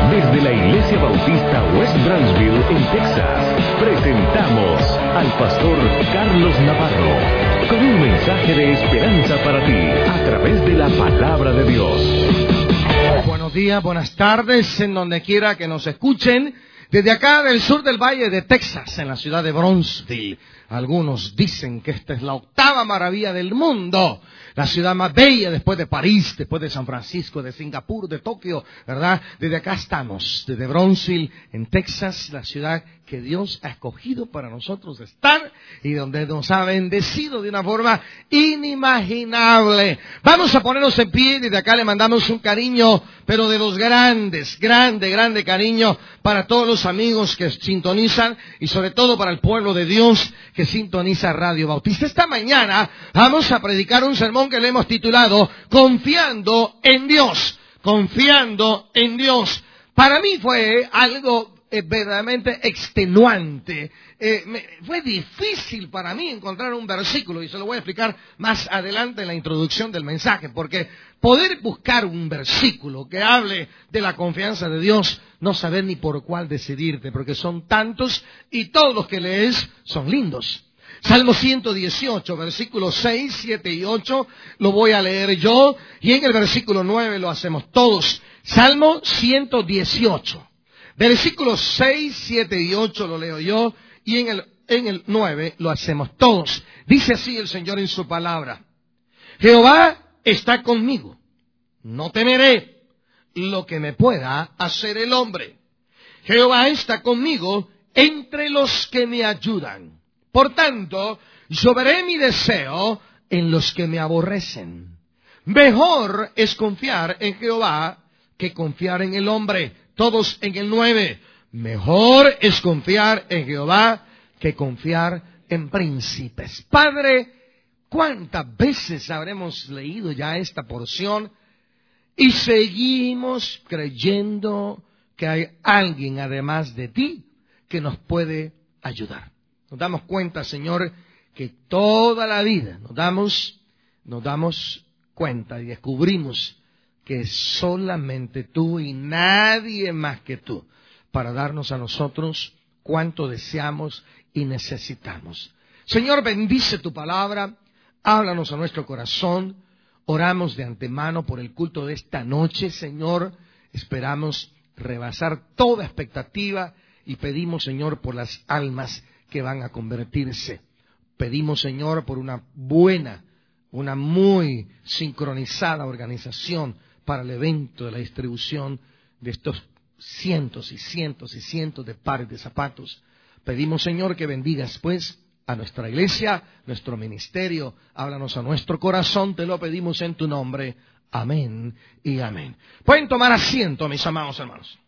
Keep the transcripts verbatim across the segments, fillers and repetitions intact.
Desde la Iglesia Bautista West Branchville, en Texas, presentamos al pastor Carlos Navarro con un mensaje de esperanza para ti a través de la palabra de Dios. Buenos días, buenas tardes, en donde quiera que nos escuchen. Desde acá del sur del Valle de Texas, en la ciudad de Bronzeville. Algunos dicen que esta es la octava maravilla del mundo. La ciudad más bella después de París, después de San Francisco, de Singapur, de Tokio, ¿verdad? Desde acá estamos, desde Bronzeville, en Texas, la ciudad que Dios ha escogido para nosotros estar y donde nos ha bendecido de una forma inimaginable. Vamos a ponernos en pie y desde acá le mandamos un cariño, pero de los grandes, grande, grande cariño para todos los amigos que sintonizan y sobre todo para el pueblo de Dios que sintoniza Radio Bautista. Esta mañana vamos a predicar un sermón que le hemos titulado Confiando en Dios. Confiando en Dios. Para mí fue algo eh, verdaderamente extenuante. Eh, me, fue difícil para mí encontrar un versículo, y se lo voy a explicar más adelante en la introducción del mensaje, porque poder buscar un versículo que hable de la confianza de Dios, no saber ni por cuál decidirte, porque son tantos y todos los que lees son lindos. Salmo ciento dieciocho, versículos seis, siete y ocho, lo voy a leer yo, y en el versículo nueve lo hacemos todos. Salmo ciento dieciocho, versículos seis, siete y ocho lo leo yo, y en el, en el nueve lo hacemos todos. Dice así el Señor en su palabra: Jehová está conmigo, no temeré lo que me pueda hacer el hombre. Jehová está conmigo entre los que me ayudan. Por tanto, yo veré mi deseo en los que me aborrecen. Mejor es confiar en Jehová que confiar en el hombre. Todos en el nueve. Mejor es confiar en Jehová que confiar en príncipes. Padre, ¿cuántas veces habremos leído ya esta porción y seguimos creyendo que hay alguien además de ti que nos puede ayudar? Nos damos cuenta, Señor, que toda la vida nos damos, nos damos cuenta y descubrimos que es solamente tú y nadie más que tú para darnos a nosotros cuanto deseamos y necesitamos. Señor, bendice tu palabra, háblanos a nuestro corazón. Oramos de antemano por el culto de esta noche, Señor. Esperamos rebasar toda expectativa y pedimos, Señor, por las almas que van a convertirse. Pedimos, Señor, por una buena, una muy sincronizada organización para el evento de la distribución de estos cientos y cientos y cientos de pares de zapatos. Pedimos, Señor, que bendigas, pues, a nuestra iglesia, nuestro ministerio. Háblanos a nuestro corazón, te lo pedimos en tu nombre. Amén y amén. Pueden tomar asiento, mis amados hermanos.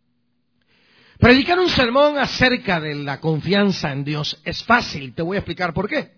Predicar un sermón acerca de la confianza en Dios es fácil. Te voy a explicar por qué.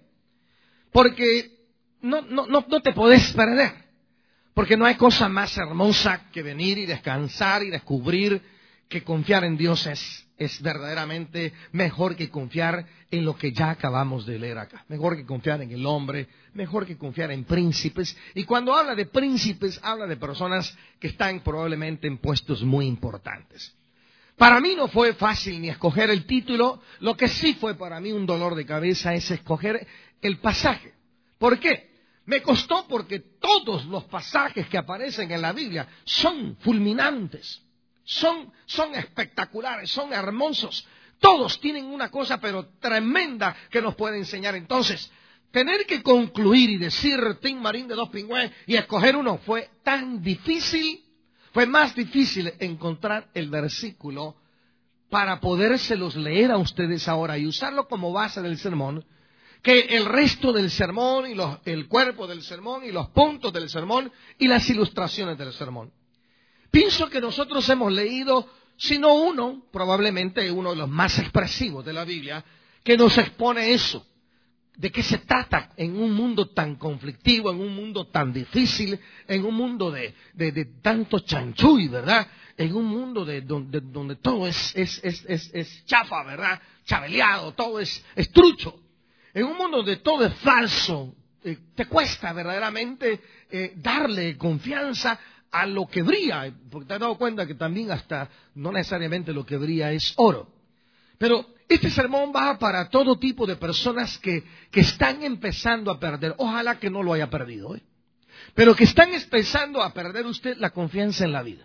Porque no, no, no, no te podés perder. Porque no hay cosa más hermosa que venir y descansar y descubrir que confiar en Dios es, es verdaderamente mejor que confiar en lo que ya acabamos de leer acá. Mejor que confiar en el hombre, mejor que confiar en príncipes. Y cuando habla de príncipes, habla de personas que están probablemente en puestos muy importantes. Para mí no fue fácil ni escoger el título. Lo que sí fue para mí un dolor de cabeza es escoger el pasaje. ¿Por qué? Me costó porque todos los pasajes que aparecen en la Biblia son fulminantes, son, son espectaculares, son hermosos. Todos tienen una cosa pero tremenda que nos puede enseñar. Entonces, tener que concluir y decir Tim Marín de Dos Pingües y escoger uno fue tan difícil. Fue más difícil encontrar el versículo para podérselos leer a ustedes ahora y usarlo como base del sermón, que el resto del sermón y los, el cuerpo del sermón y los puntos del sermón y las ilustraciones del sermón. Pienso que nosotros hemos leído, si no uno, probablemente uno de los más expresivos de la Biblia, que nos expone eso. ¿De qué se trata en un mundo tan conflictivo, en un mundo tan difícil, en un mundo de, de, de tanto chanchuy, ¿verdad? En un mundo de donde, donde todo es, es, es, es, es chafa, ¿verdad? Chabeleado, todo es, es trucho. En un mundo donde todo es falso, eh, te cuesta verdaderamente eh, darle confianza a lo que brilla, porque te has dado cuenta que también hasta no necesariamente lo que brilla es oro. Pero este sermón va para todo tipo de personas que, que están empezando a perder, ojalá que no lo haya perdido, ¿eh? Pero que están empezando a perder usted la confianza en la vida.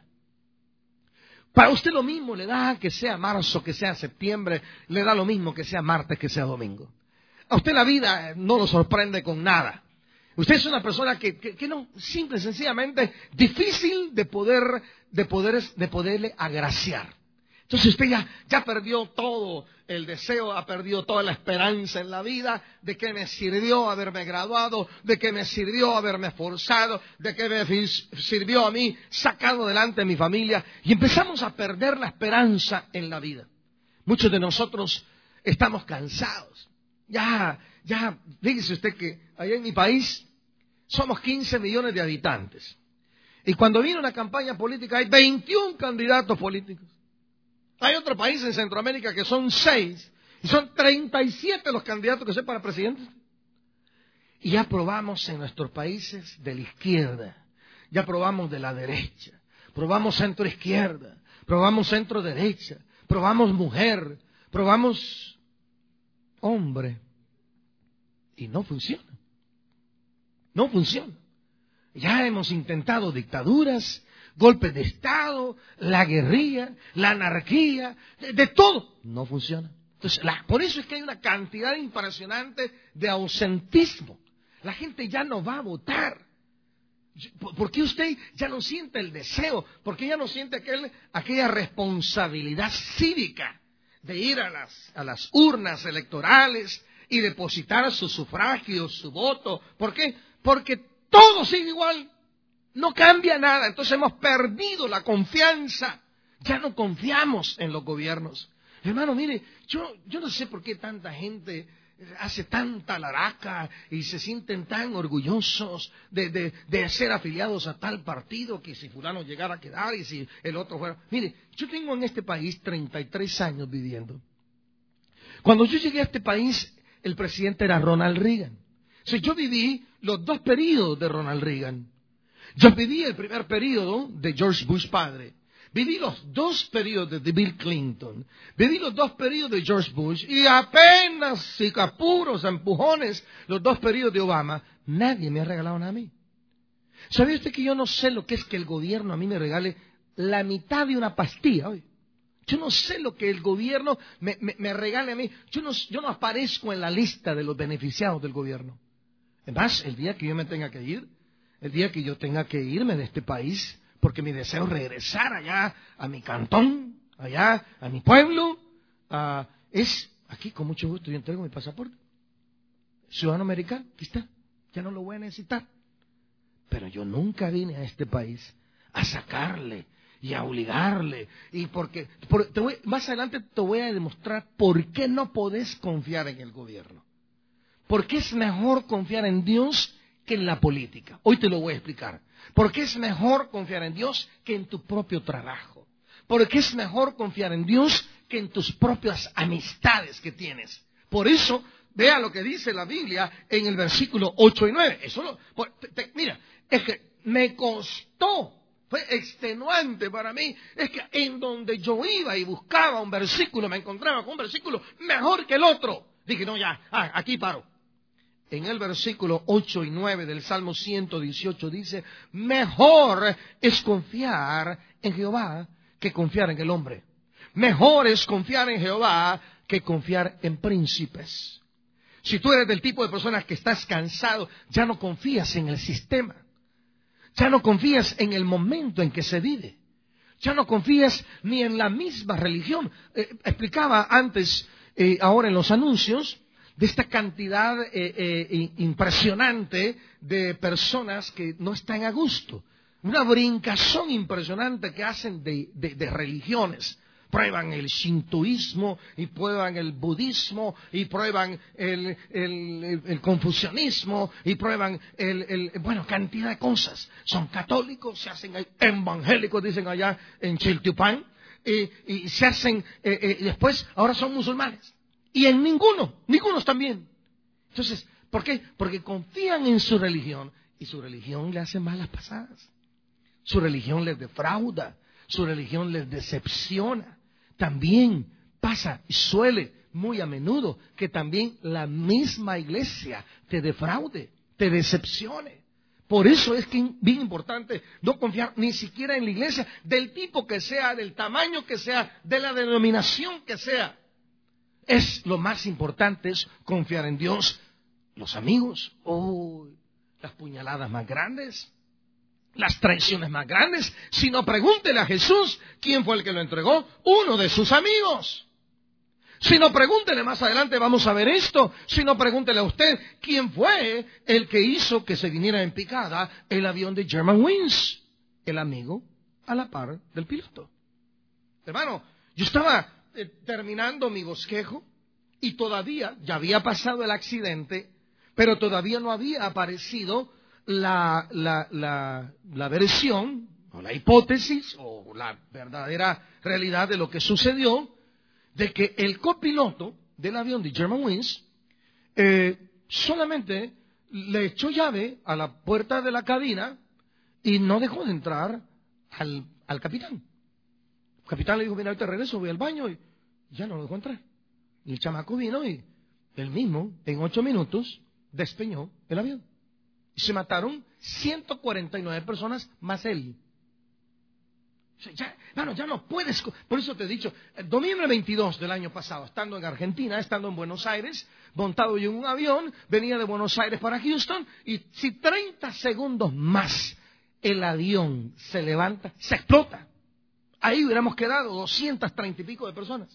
Para usted lo mismo le da que sea marzo, que sea septiembre, le da lo mismo que sea martes, que sea domingo. A usted la vida no lo sorprende con nada. Usted es una persona que, que, que no, simple y sencillamente, difícil de poder, de poder, de poderle agraciar. Entonces usted ya, ya perdió todo el deseo, ha perdido toda la esperanza en la vida. ¿De qué me sirvió haberme graduado? ¿De qué me sirvió haberme esforzado? ¿De qué me sirvió a mí sacado adelante a mi familia? Y empezamos a perder la esperanza en la vida. Muchos de nosotros estamos cansados. Ya, ya, fíjese usted que allá en mi país somos quince millones de habitantes. Y cuando viene una campaña política hay veintiún candidatos políticos. Hay otro país en Centroamérica que son seis, y son treinta y siete los candidatos que son para presidente. Y ya probamos en nuestros países de la izquierda, ya probamos de la derecha, probamos centro izquierda, probamos centro derecha, probamos mujer, probamos hombre, y no funciona. No funciona. Ya hemos intentado dictaduras, golpes de Estado, la guerrilla, la anarquía, de, de todo. No funciona. Entonces, la, por eso es que hay una cantidad impresionante de ausentismo. La gente ya no va a votar. ¿Por qué usted ya no siente el deseo? ¿Por qué ya no siente aquel, aquella responsabilidad cívica de ir a las, a las urnas electorales y depositar su sufragio, su voto? ¿Por qué? Porque todo sigue igual. No cambia nada, entonces hemos perdido la confianza. Ya no confiamos en los gobiernos. Hermano, mire, yo, yo no sé por qué tanta gente hace tanta laraca y se sienten tan orgullosos de, de, de ser afiliados a tal partido, que si fulano llegara a quedar y si el otro fuera. Mire, yo tengo en este país treinta y tres años viviendo. Cuando yo llegué a este país, el presidente era Ronald Reagan. O sea, yo viví los dos periodos de Ronald Reagan. Yo viví el primer periodo de George Bush padre. Viví los dos periodos de Bill Clinton. Viví los dos periodos de George Bush. Y apenas, si apuros, empujones, los dos periodos de Obama. Nadie me ha regalado nada a mí. ¿Sabía usted que yo no sé lo que es que el gobierno a mí me regale la mitad de una pastilla hoy? Yo no sé lo que el gobierno me, me, me regale a mí. Yo no, yo no aparezco en la lista de los beneficiados del gobierno. Además, el día que yo me tenga que ir, el día que yo tenga que irme de este país, porque mi deseo es regresar allá a mi cantón, allá a mi pueblo, uh, es aquí con mucho gusto yo entrego mi pasaporte. Ciudadano americano, aquí está, ya no lo voy a necesitar. Pero yo nunca vine a este país a sacarle y a obligarle, y porque por, te voy, más adelante te voy a demostrar por qué no podés confiar en el gobierno. Porque es mejor confiar en Dios que en la política. Hoy te lo voy a explicar. Porque es mejor confiar en Dios que en tu propio trabajo. Porque es mejor confiar en Dios que en tus propias amistades que tienes. Por eso, vea lo que dice la Biblia en el versículo ocho y nueve. Eso lo, te, te, mira, es que me costó, fue extenuante para mí. Es que en donde yo iba y buscaba un versículo, me encontraba con un versículo mejor que el otro. Dije, no, ya, ah, aquí paro. En el versículo ocho y nueve del Salmo ciento dieciocho dice, mejor es confiar en Jehová que confiar en el hombre. Mejor es confiar en Jehová que confiar en príncipes. Si tú eres del tipo de personas que estás cansado, ya no confías en el sistema. Ya no confías en el momento en que se vive. Ya no confías ni en la misma religión. Eh, explicaba antes, eh, ahora en los anuncios, de esta cantidad eh, eh, impresionante de personas que no están a gusto. Una brincazón impresionante que hacen de, de, de religiones. Prueban el shintoísmo y prueban el budismo y prueban el, el, el, el confucianismo y prueban el, el, bueno, cantidad de cosas. Son católicos, se hacen evangélicos, dicen allá en Chiltepán, y, y se hacen, eh, eh, después, ahora son musulmanes. Y en ninguno, ninguno están bien. Entonces, ¿por qué? Porque confían en su religión y su religión le hace malas pasadas. Su religión les defrauda, su religión les decepciona. También pasa y suele muy a menudo que también la misma iglesia te defraude, te decepcione. Por eso es que es bien importante no confiar ni siquiera en la iglesia, del tipo que sea, del tamaño que sea, de la denominación que sea. Es lo más importante, es confiar en Dios. Los amigos, oh, las puñaladas más grandes, las traiciones más grandes. Si no, pregúntele a Jesús quién fue el que lo entregó, uno de sus amigos. Si no, pregúntele más adelante, vamos a ver esto. Si no, pregúntele a usted quién fue el que hizo que se viniera en picada el avión de Germanwings, el amigo a la par del piloto. Hermano, yo estaba eh, terminando mi bosquejo y todavía, ya había pasado el accidente, pero todavía no había aparecido la, la, la, la versión, o la hipótesis, o la verdadera realidad de lo que sucedió, de que el copiloto del avión de Germanwings eh, solamente le echó llave a la puerta de la cabina y no dejó de entrar al, al capitán. El capitán le dijo, mira, ahorita regreso, voy al baño, y ya no lo dejó entrar. Y el chamaco vino y él mismo, en ocho minutos, despeñó el avión. Y se mataron ciento cuarenta y nueve personas más él. Ya, bueno, ya no puedes, por eso te he dicho, el noviembre veintidós del año pasado, estando en Argentina, estando en Buenos Aires, montado yo en un avión, venía de Buenos Aires para Houston, y si treinta segundos más el avión se levanta, se explota. Ahí hubiéramos quedado doscientas treinta y pico de personas.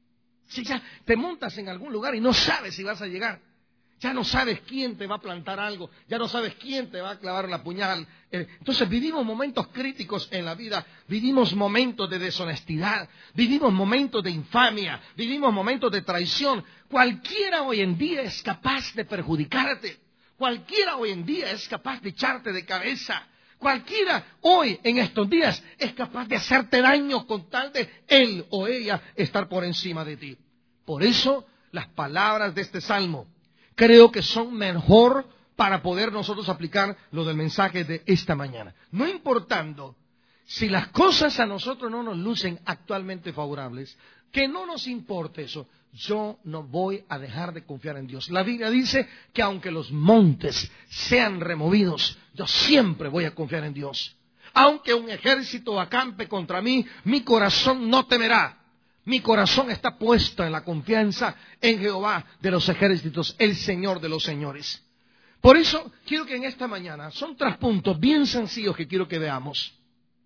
Si ya te montas en algún lugar y no sabes si vas a llegar, ya no sabes quién te va a plantar algo, ya no sabes quién te va a clavar la puñal. Entonces vivimos momentos críticos en la vida, vivimos momentos de deshonestidad, vivimos momentos de infamia, vivimos momentos de traición. Cualquiera hoy en día es capaz de perjudicarte, cualquiera hoy en día es capaz de echarte de cabeza, cualquiera hoy en estos días es capaz de hacerte daño con tal de él o ella estar por encima de ti. Por eso las palabras de este salmo creo que son mejor para poder nosotros aplicar lo del mensaje de esta mañana. No importando si las cosas a nosotros no nos lucen actualmente favorables, que no nos importe eso, yo no voy a dejar de confiar en Dios. La Biblia dice que aunque los montes sean removidos, yo siempre voy a confiar en Dios. Aunque un ejército acampe contra mí, mi corazón no temerá. Mi corazón está puesto en la confianza en Jehová de los ejércitos, el Señor de los señores. Por eso quiero que en esta mañana, son tres puntos bien sencillos que quiero que veamos.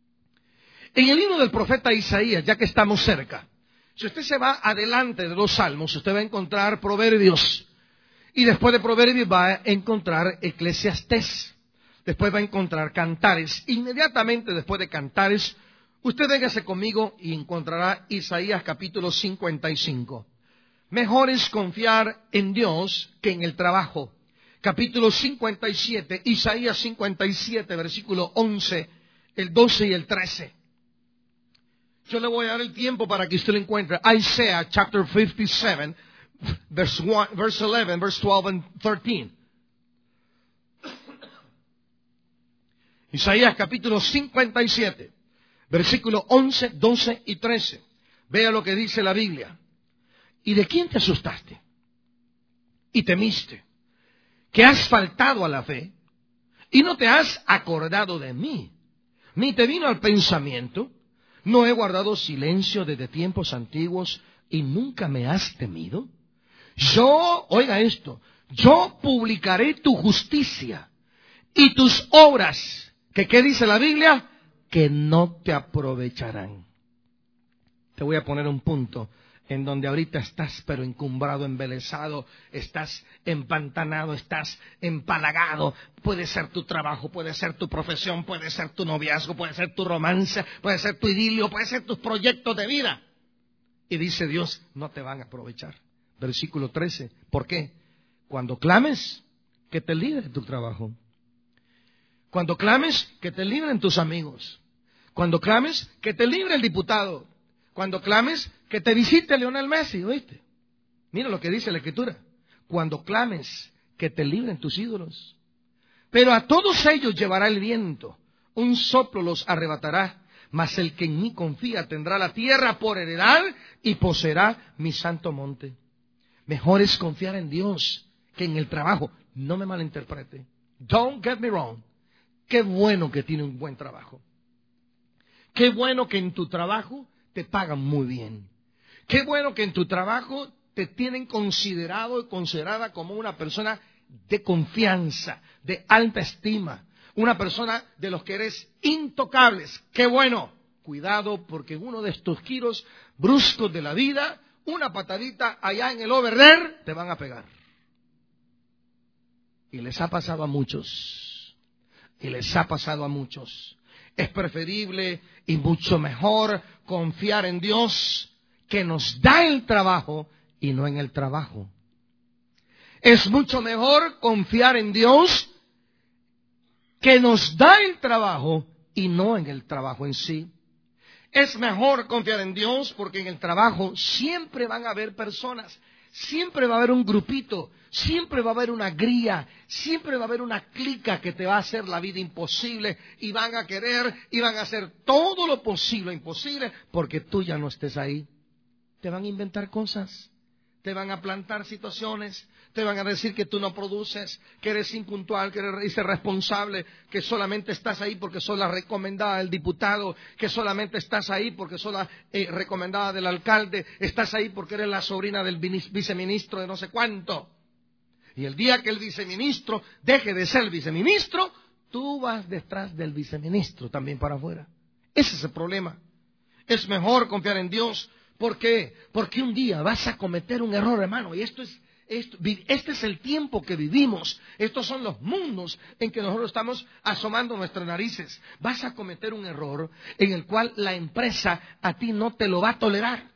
En el libro del profeta Isaías, ya que estamos cerca, si usted se va adelante de los salmos, usted va a encontrar Proverbios. Y después de Proverbios va a encontrar Eclesiastés. Después va a encontrar Cantares. Inmediatamente después de Cantares, usted véngase conmigo y encontrará Isaías capítulo cincuenta y cinco. Mejor es confiar en Dios que en el trabajo. Capítulo cincuenta y siete, Isaías cincuenta y siete, versículo once, el doce y el trece. Yo le voy a dar el tiempo para que usted lo encuentre. Isaiah chapter fifty-seven, verse one, verse eleven, verse twelve and thirteen. Isaías capítulo cincuenta y siete. Versículo once, doce y trece. Vea lo que dice la Biblia. ¿Y de quién te asustaste? Y temiste, que has faltado a la fe, y no te has acordado de mí, ni te vino al pensamiento. ¿No he guardado silencio desde tiempos antiguos, y nunca me has temido? Yo, oiga esto, yo publicaré tu justicia, y tus obras, que ¿qué dice la Biblia? Que no te aprovecharán. Te voy a poner un punto en donde ahorita estás pero encumbrado, embelesado, estás empantanado, estás empalagado. Puede ser tu trabajo, puede ser tu profesión, puede ser tu noviazgo, puede ser tu romance, puede ser tu idilio, puede ser tus proyectos de vida. Y dice Dios, no te van a aprovechar. Versículo trece, ¿por qué? Cuando clames, que te libre tu trabajo. Cuando clames, que te libren tus amigos. Cuando clames, que te libre el diputado. Cuando clames, que te visite Lionel Messi, ¿oíste? Mira lo que dice la Escritura. Cuando clames, que te libren tus ídolos. Pero a todos ellos llevará el viento. un soplo los arrebatará, mas el que en mí confía tendrá la tierra por heredad y poseerá mi santo monte. Mejor es confiar en Dios que en el trabajo. No me malinterprete. Don't get me wrong. Qué bueno que tiene un buen trabajo. Qué bueno que en tu trabajo te pagan muy bien. Qué bueno que en tu trabajo te tienen considerado y considerada como una persona de confianza, de alta estima. Una persona de los que eres intocables. ¡Qué bueno! Cuidado, porque en uno de estos giros bruscos de la vida, una patadita allá en el over there, te van a pegar. Y les ha pasado a muchos. Y les ha pasado a muchos. Es preferible y mucho mejor confiar en Dios, que nos da el trabajo y no en el trabajo. Es mucho mejor confiar en Dios, que nos da el trabajo y no en el trabajo en sí. Es mejor confiar en Dios porque en el trabajo siempre van a haber personas, siempre va a haber un grupito, siempre va a haber una grilla, siempre va a haber una clica que te va a hacer la vida imposible y van a querer y van a hacer todo lo posible e imposible porque tú ya no estés ahí. Te van a inventar cosas, te van a plantar situaciones, te van a decir que tú no produces, que eres impuntual, que eres irresponsable, que solamente estás ahí porque sos la recomendada del diputado, que solamente estás ahí porque sos la eh, recomendada del alcalde, estás ahí porque eres la sobrina del viceministro de no sé cuánto. Y el día que el viceministro deje de ser viceministro, tú vas detrás del viceministro también para afuera. Ese es el problema. Es mejor confiar en Dios. ¿Por qué? Porque un día vas a cometer un error, hermano, y esto es Esto, este es el tiempo que vivimos. Estos son los mundos en que nosotros estamos asomando nuestras narices. Vas a cometer un error en el cual la empresa a ti no te lo va a tolerar.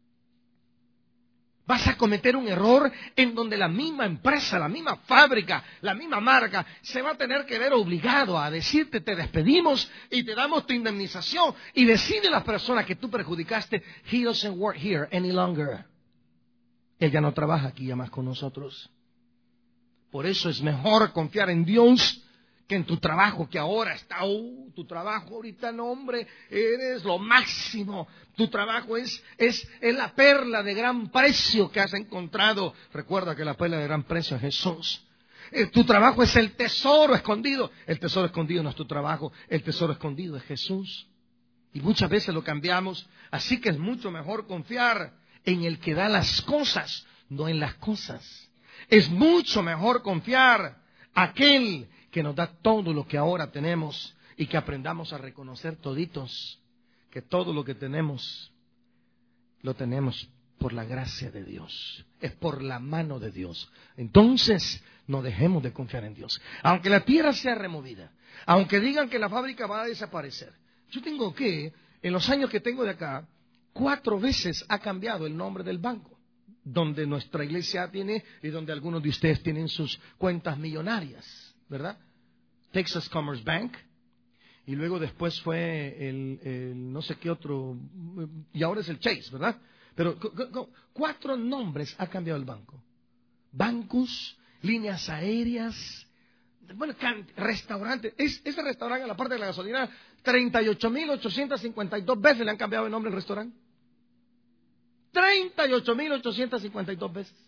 Vas a cometer un error en donde la misma empresa, la misma fábrica, la misma marca se va a tener que ver obligado a decirte: te despedimos y te damos tu indemnización. Y decide a las personas que tú perjudicaste: he doesn't work here any longer. Él ya no trabaja aquí ya más con nosotros. Por eso es mejor confiar en Dios que en tu trabajo, que ahora está, oh, tu trabajo ahorita, no hombre, eres lo máximo. Tu trabajo es, es, es la perla de gran precio que has encontrado. Recuerda que la perla de gran precio es Jesús. Eh, tu trabajo es el tesoro escondido. El tesoro escondido no es tu trabajo, el tesoro escondido es Jesús. Y muchas veces lo cambiamos, así que es mucho mejor confiar en el que da las cosas, no en las cosas. Es mucho mejor confiar aquel que nos da todo lo que ahora tenemos y que aprendamos a reconocer toditos que todo lo que tenemos lo tenemos por la gracia de Dios, es por la mano de Dios. Entonces no dejemos de confiar en Dios, aunque la tierra sea removida, aunque digan que la fábrica va a desaparecer. Yo tengo que, en los años que tengo de acá, cuatro veces ha cambiado el nombre del banco, donde nuestra iglesia tiene y donde algunos de ustedes tienen sus cuentas millonarias, ¿verdad? Texas Commerce Bank, y luego después fue el, el no sé qué otro, y ahora es el Chase, ¿verdad? Pero cuatro nombres ha cambiado el banco. Bancos, líneas aéreas, bueno, restaurantes. Es, ese restaurante en la parte de la gasolina, treinta y ocho mil ochocientas cincuenta y dos veces le han cambiado el nombre al restaurante. treinta y ocho mil ochocientas cincuenta y dos veces.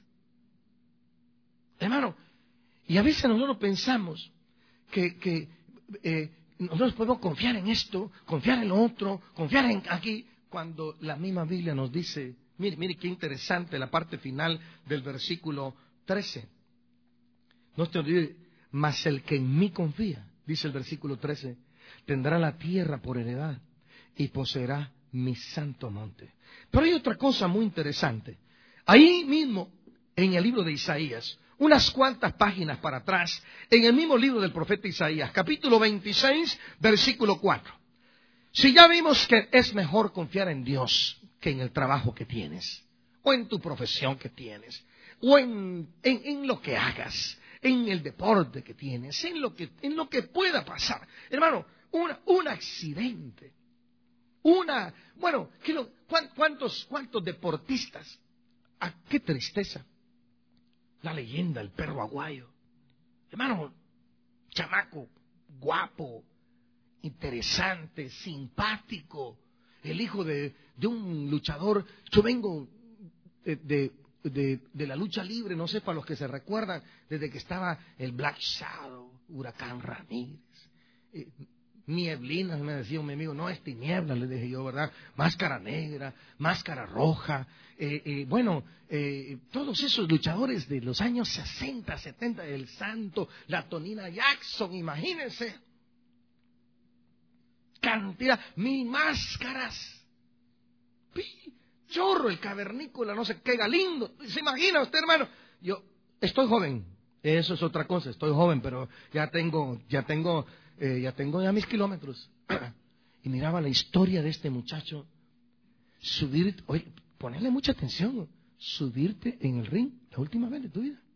Hermano, y a veces nosotros pensamos que, que eh, nosotros podemos confiar en esto, confiar en lo otro, confiar en aquí, cuando la misma Biblia nos dice, mire, mire qué interesante la parte final del versículo trece. No te olvides, mas el que en mí confía, dice el versículo trece, tendrá la tierra por heredad y poseerá mi santo monte. Pero hay otra cosa muy interesante. Ahí mismo, en el libro de Isaías, unas cuantas páginas para atrás, en el mismo libro del profeta Isaías, capítulo veintiséis, versículo cuatro. Si ya vimos que es mejor confiar en Dios que en el trabajo que tienes, o en tu profesión que tienes, o en, en, en lo que hagas, en el deporte que tienes, en lo que, en lo que pueda pasar. Hermano, una, un accidente, una, bueno, ¿cuántos, cuántos deportistas? ¿A qué tristeza? La leyenda, el perro aguayo. Hermano, chamaco, guapo, interesante, simpático, el hijo de, de un luchador. Yo vengo de, de, de, de la lucha libre, no sé, para los que se recuerdan, desde que estaba el Black Shadow, Huracán Ramírez, eh, Nieblinas, me decía un amigo, no es Tinieblas, le dije yo, ¿verdad? Máscara Negra, Máscara Roja, eh, eh, bueno, eh, todos esos luchadores de los años sesenta, setenta, El Santo, la Tonina Jackson, imagínense. Cantidad, mil máscaras. Chorro, el cavernícola, no sé qué, Galindo. ¿Se imagina usted, hermano? Yo estoy joven, eso es otra cosa, estoy joven, pero ya tengo, ya tengo, eh, ya tengo ya mis kilómetros. Y miraba la historia de este muchacho. Subir, oye, ponerle mucha atención, subirte en el ring la última vez de tu vida.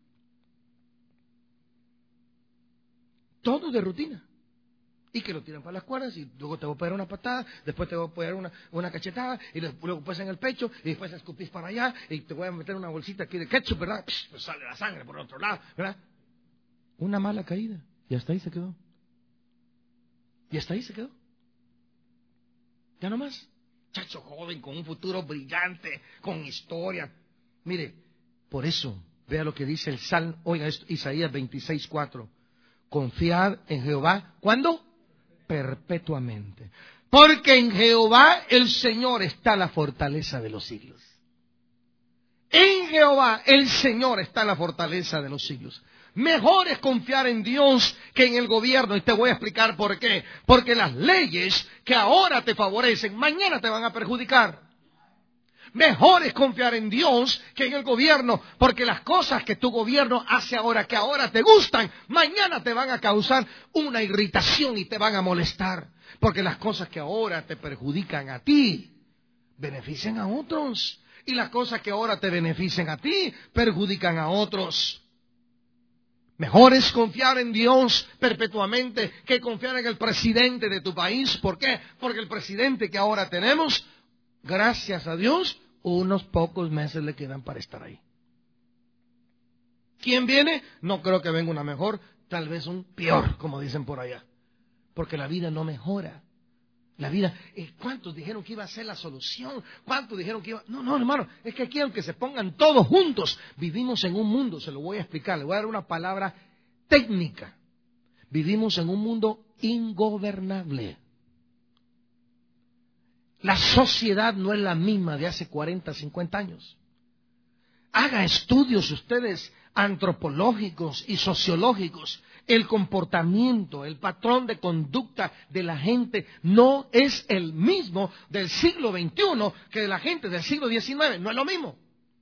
Todo de rutina. Y que lo tiran para las cuerdas y luego te voy a pegar una patada, después te voy a pegar una, una cachetada y luego pues en el pecho y después escupís para allá y te voy a meter una bolsita aquí de ketchup, ¿verdad? Psh, pues sale la sangre por el otro lado, ¿verdad? Una mala caída y hasta ahí se quedó. Y hasta ahí se quedó. Ya no más. Chacho joven con un futuro brillante, con historia. Mire, por eso, vea lo que dice el Salmo, oiga esto, Isaías veintiséis, cuatro. Confiad en Jehová, ¿cuándo? Perpetuamente. Porque en Jehová el Señor está la fortaleza de los siglos. En Jehová el Señor está la fortaleza de los siglos. Mejor es confiar en Dios que en el gobierno. Y te voy a explicar por qué. Porque las leyes que ahora te favorecen, mañana te van a perjudicar. Mejor es confiar en Dios que en el gobierno, porque las cosas que tu gobierno hace ahora, que ahora te gustan, mañana te van a causar una irritación y te van a molestar. Porque las cosas que ahora te perjudican a ti, benefician a otros. Y las cosas que ahora te benefician a ti, perjudican a otros. Mejor es confiar en Dios perpetuamente que confiar en el presidente de tu país. ¿Por qué? Porque el presidente que ahora tenemos, gracias a Dios, unos pocos meses le quedan para estar ahí. ¿Quién viene? No creo que venga una mejor, tal vez un peor, como dicen por allá. Porque la vida no mejora. La vida, ¿cuántos dijeron que iba a ser la solución? ¿Cuántos dijeron que iba? No, no, hermano, es que aquí aunque se pongan todos juntos, vivimos en un mundo, se lo voy a explicar, le voy a dar una palabra técnica. Vivimos en un mundo ingobernable. La sociedad no es la misma de hace cuarenta, cincuenta años. Haga estudios ustedes antropológicos y sociológicos. El comportamiento, el patrón de conducta de la gente no es el mismo del siglo veintiuno que de la gente del siglo diecinueve. No es lo mismo.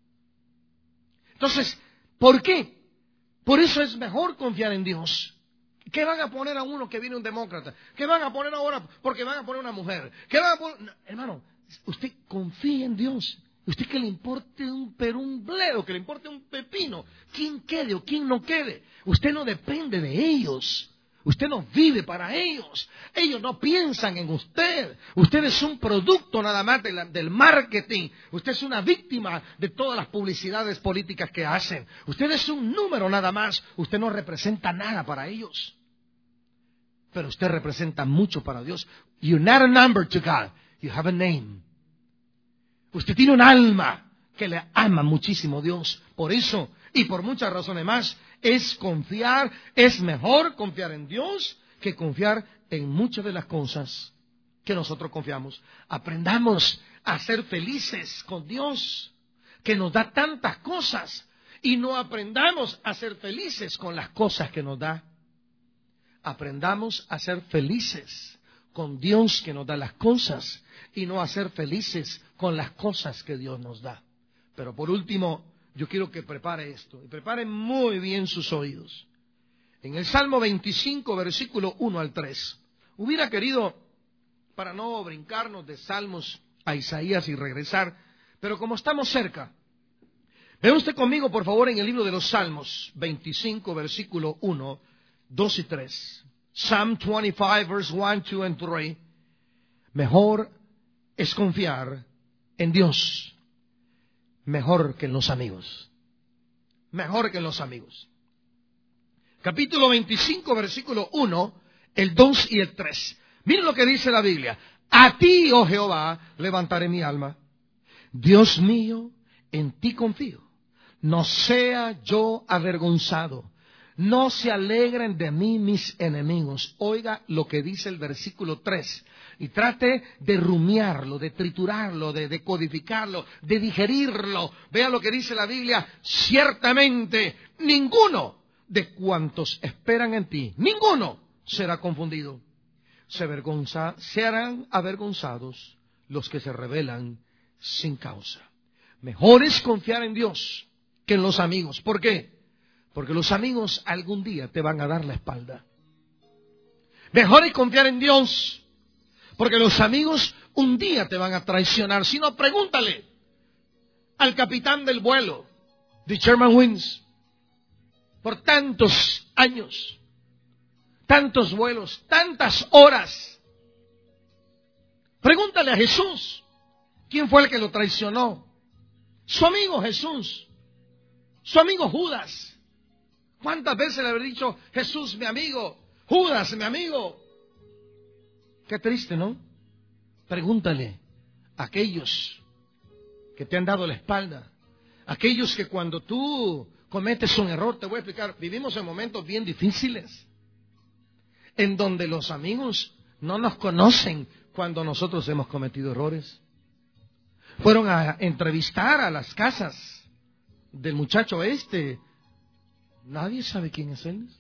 Entonces, ¿por qué? Por eso es mejor confiar en Dios. ¿Qué van a poner a uno que viene un demócrata? ¿Qué van a poner ahora porque van a poner una mujer? ¿Qué van a poner? No, hermano, usted confía en Dios. Usted que le importe un pero un bledo, que le importe un pepino. ¿Quién quede o quién no quede? Usted no depende de ellos. Usted no vive para ellos. Ellos no piensan en usted. Usted es un producto nada más de la, del marketing. Usted es una víctima de todas las publicidades políticas que hacen. Usted es un número nada más. Usted no representa nada para ellos. Pero usted representa mucho para Dios. You're not a number to God. You have a name. Usted tiene un alma que le ama muchísimo a Dios. Por eso, y por muchas razones más, es confiar, es mejor confiar en Dios que confiar en muchas de las cosas que nosotros confiamos. Aprendamos a ser felices con Dios, que nos da tantas cosas, y no aprendamos a ser felices con las cosas que nos da. Aprendamos a ser felices con Dios que nos da las cosas y no a ser felices con las cosas que Dios nos da. Pero por último, yo quiero que prepare esto y prepare muy bien sus oídos. En el Salmo veinticinco, versículo uno al tres, hubiera querido, para no brincarnos de Salmos a Isaías y regresar, pero como estamos cerca, vea usted conmigo por favor en el libro de los Salmos veinticinco, versículo uno, dos y tres. Psalm veinticinco, verse one, two and three. Mejor es confiar en Dios, mejor que en los amigos. Mejor que en los amigos. Capítulo veinticinco, versículo uno, el dos y el tres. Miren lo que dice la Biblia. A ti, oh Jehová, levantaré mi alma. Dios mío, en ti confío. No sea yo avergonzado. No se alegren de mí mis enemigos. Oiga lo que dice el versículo tres. Y trate de rumiarlo, de triturarlo, de decodificarlo, de digerirlo. Vea lo que dice la Biblia. Ciertamente, ninguno de cuantos esperan en ti, ninguno será confundido. Se avergonza, serán avergonzados los que se rebelan sin causa. Mejor es confiar en Dios que en los amigos. ¿Por qué? Porque los amigos algún día te van a dar la espalda. Mejor es confiar en Dios, porque los amigos un día te van a traicionar. Si no, pregúntale al capitán del vuelo de Germanwings. Por tantos años, tantos vuelos, tantas horas. Pregúntale a Jesús. ¿Quién fue el que lo traicionó? Su amigo Jesús. Su amigo Judas. ¿Cuántas veces le habrá dicho Jesús, mi amigo? Judas, mi amigo. Qué triste, ¿no? Pregúntale a aquellos que te han dado la espalda. Aquellos que cuando tú cometes un error, te voy a explicar, vivimos en momentos bien difíciles, en donde los amigos no nos conocen cuando nosotros hemos cometido errores. Fueron a entrevistar a las casas del muchacho este. Nadie sabe quién es él.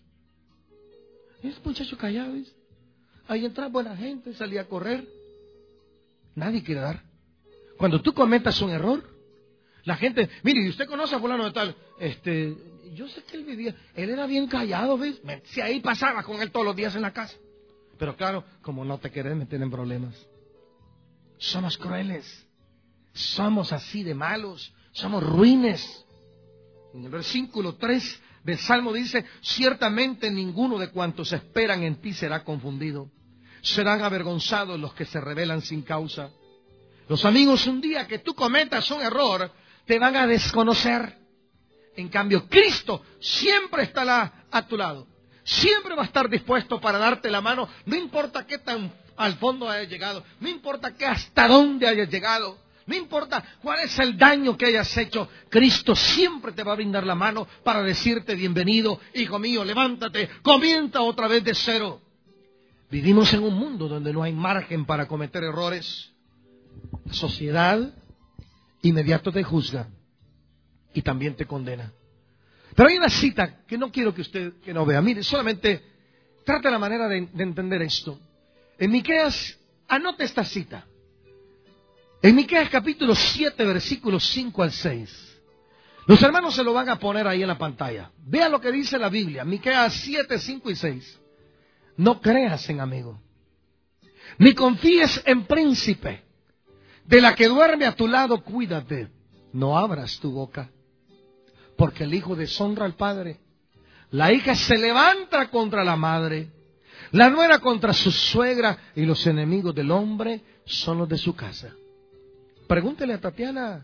Es un muchacho callado. ¿Ves? Ahí entra buena gente, salía a correr. Nadie quiere dar. Cuando tú cometas un error, la gente, mire, ¿y usted conoce a fulano de tal? Este, yo sé que él vivía, él era bien callado, ¿ves? Si ahí pasaba con él todos los días en la casa. Pero claro, como no te querés meter en problemas. Somos crueles. Somos así de malos. Somos ruines. En el versículo tres del Salmo dice, ciertamente ninguno de cuantos esperan en ti será confundido. Serán avergonzados los que se rebelan sin causa. Los amigos, un día que tú cometas un error, te van a desconocer. En cambio, Cristo siempre estará a tu lado. Siempre va a estar dispuesto para darte la mano. No importa qué tan al fondo hayas llegado. No importa qué hasta dónde hayas llegado. No importa cuál es el daño que hayas hecho. Cristo siempre te va a brindar la mano para decirte bienvenido, hijo mío, levántate, comienza otra vez de cero. Vivimos en un mundo donde no hay margen para cometer errores. La sociedad inmediato te juzga y también te condena. Pero hay una cita que no quiero que usted que no vea. Mire, solamente trate la manera de, de entender esto. En Miqueas, anote esta cita. En Miqueas capítulo siete, versículos cinco al seis. Los hermanos se lo van a poner ahí en la pantalla. Vea lo que dice la Biblia. Miqueas siete, cinco y seis. No creas en amigo, ni confíes en príncipe. De la que duerme a tu lado, cuídate. No abras tu boca, porque el hijo deshonra al padre. La hija se levanta contra la madre. La nuera contra su suegra. Y los enemigos del hombre son los de su casa. Pregúntele a Tatiana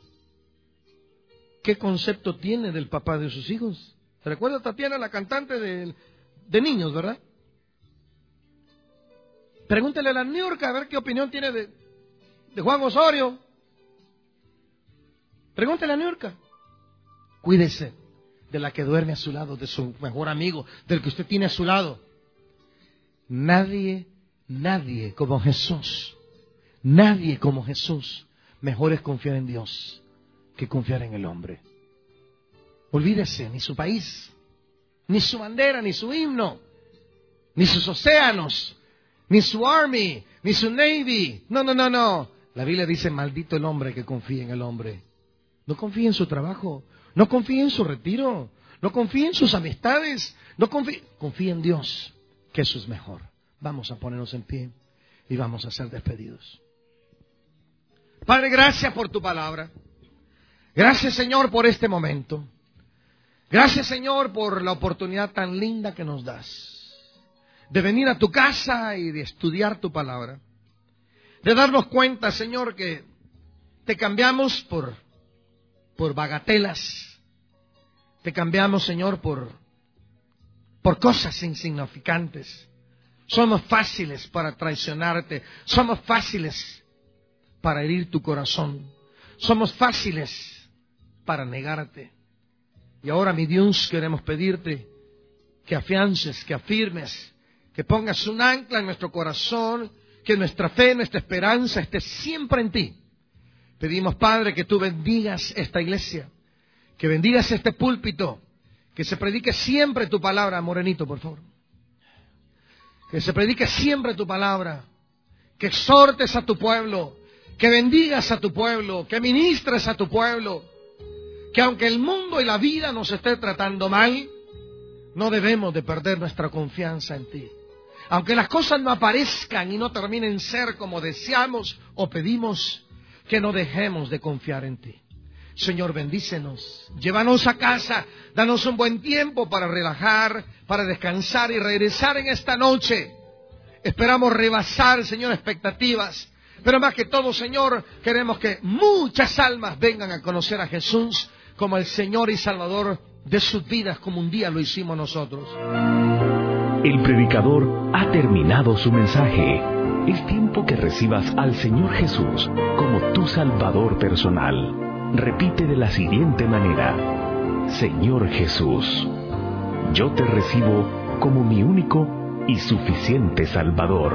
qué concepto tiene del papá de sus hijos. ¿Se recuerda Tatiana, la cantante de, de niños, verdad? Pregúntele a la Niurka a ver qué opinión tiene de, de Juan Osorio. Pregúntele a Niurka. Cuídese de la que duerme a su lado, de su mejor amigo, del que usted tiene a su lado. Nadie, nadie como Jesús. Nadie como Jesús. Mejor es confiar en Dios que confiar en el hombre. Olvídese, ni su país, ni su bandera, ni su himno, ni sus océanos, ni su army, ni su navy. No, no, no, no. La Biblia dice, maldito el hombre que confía en el hombre. No confíe en su trabajo, no confíe en su retiro, no confíe en sus amistades, no confíe, confíe en Dios, que eso es mejor. Vamos a ponernos en pie y vamos a ser despedidos. Padre, gracias por tu palabra. Gracias, Señor, por este momento. Gracias, Señor, por la oportunidad tan linda que nos das de venir a tu casa y de estudiar tu palabra. De darnos cuenta, Señor, que te cambiamos por, por bagatelas. Te cambiamos, Señor, por, por cosas insignificantes. Somos fáciles para traicionarte. Somos fáciles para herir tu corazón. Somos fáciles para negarte. Y ahora, mi Dios, queremos pedirte que afiances, que afirmes, que pongas un ancla en nuestro corazón, que nuestra fe, nuestra esperanza esté siempre en ti. Pedimos, Padre, que tú bendigas esta iglesia, que bendigas este púlpito, que se predique siempre tu palabra. Morenito, por favor. Que se predique siempre tu palabra, que exhortes a tu pueblo, que bendigas a tu pueblo, que ministres a tu pueblo, que aunque el mundo y la vida nos esté tratando mal, no debemos de perder nuestra confianza en ti. Aunque las cosas no aparezcan y no terminen ser como deseamos o pedimos, que no dejemos de confiar en ti. Señor, bendícenos, llévanos a casa, danos un buen tiempo para relajar, para descansar y regresar en esta noche. Esperamos rebasar, Señor, expectativas, pero más que todo, Señor, queremos que muchas almas vengan a conocer a Jesús como el Señor y Salvador de sus vidas, como un día lo hicimos nosotros. El predicador ha terminado su mensaje. Es tiempo que recibas al Señor Jesús como tu Salvador personal. Repite de la siguiente manera: Señor Jesús, yo te recibo como mi único y suficiente Salvador.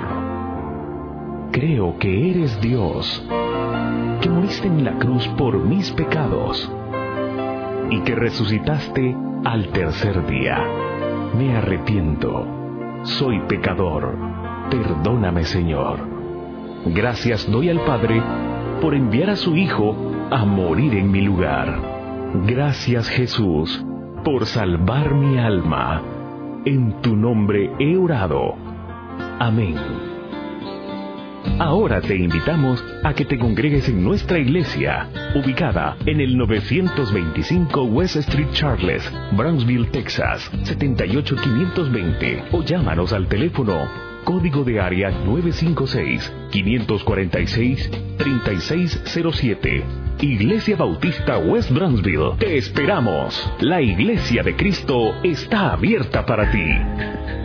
Creo que eres Dios, que moriste en la cruz por mis pecados y que resucitaste al tercer día. Me arrepiento, soy pecador, perdóname, Señor. Gracias doy al Padre por enviar a su Hijo a morir en mi lugar. Gracias, Jesús, por salvar mi alma. En tu nombre he orado. Amén. Ahora te invitamos a que te congregues en nuestra iglesia, ubicada en el novecientos veinticinco West Street Charles, Brownsville, Texas, setenta y ocho quinientos veinte, o llámanos al teléfono código de área nueve cinco seis, cinco cuatro seis, tres seis cero siete. Iglesia Bautista West Brownsville. Te esperamos. La Iglesia de Cristo está abierta para ti.